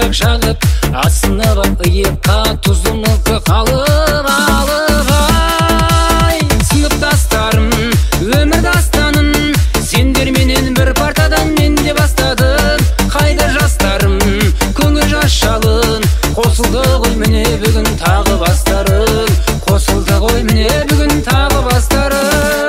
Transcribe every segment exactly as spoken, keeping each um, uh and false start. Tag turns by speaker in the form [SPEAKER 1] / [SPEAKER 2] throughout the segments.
[SPEAKER 1] шашақ жағып, асынып ап иыққа тұзды мылты қалып алып. Ай, сыныптастарым, өмір дастанын, сендер менен бір партадан мен де бастадым. Қайда жастарым, көңіл жас жалын, қосылды ғой міне бүгін тағы бастарым. Қосылды ғой міне бүгін тағы бастарым.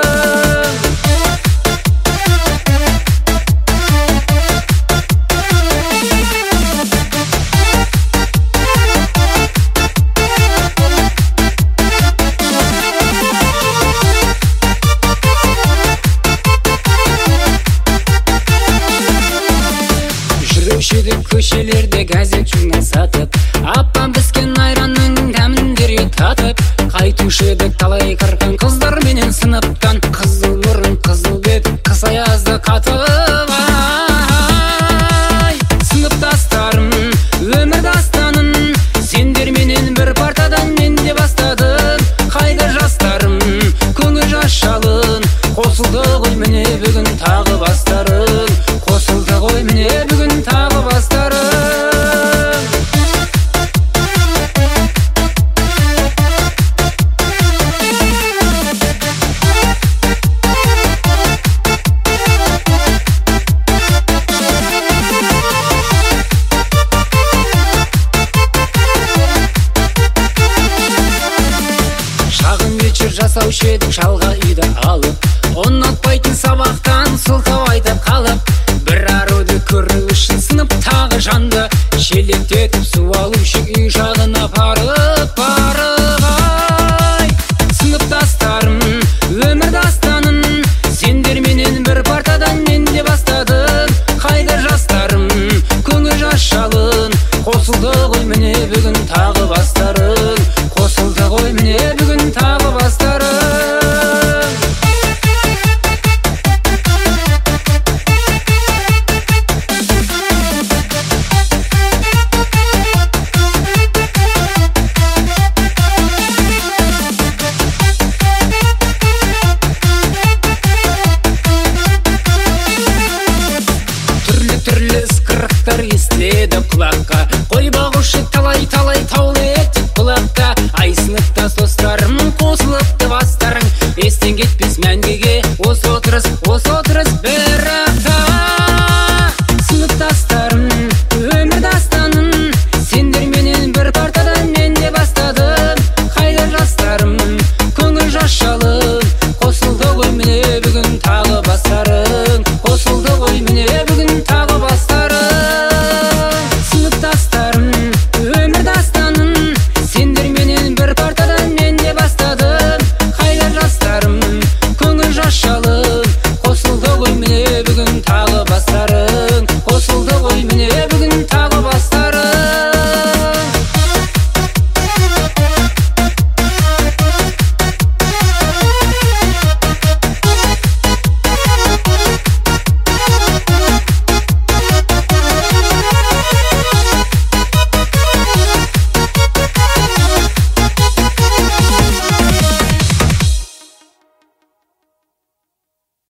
[SPEAKER 1] Жүруші едік көшелерде газет журнал сатып, апам піскен айранның дәмін дереу татып. Қайтушы едік талай қырқын қыздар менен сыныптан, қызыл мұрын қызыл бет қыс аязды қатып. Ай, сыныптастарым, өмір дастанын, сендер менен бір партадан мен де бастадым. Қайда жастарым, көңіл жас жалын, қосылды ғой міне бүгін тағы бастарым. Қосылды ғой міне бүгін тағы бастарым. Шағын вечер жасаушы едік жалға үйді алып, ұнатпайтын сабақтан сылтау айтып қалып. Бір аруды көру үшін сынып тағы жанды, шелектетіп су алушы үй жағына апарып барып. Ай, сыныптастарым, өмір дастанын, сендер менен бір партадан мен де бастадым. Қайда жастарым, көңіл жас жалын, қосылды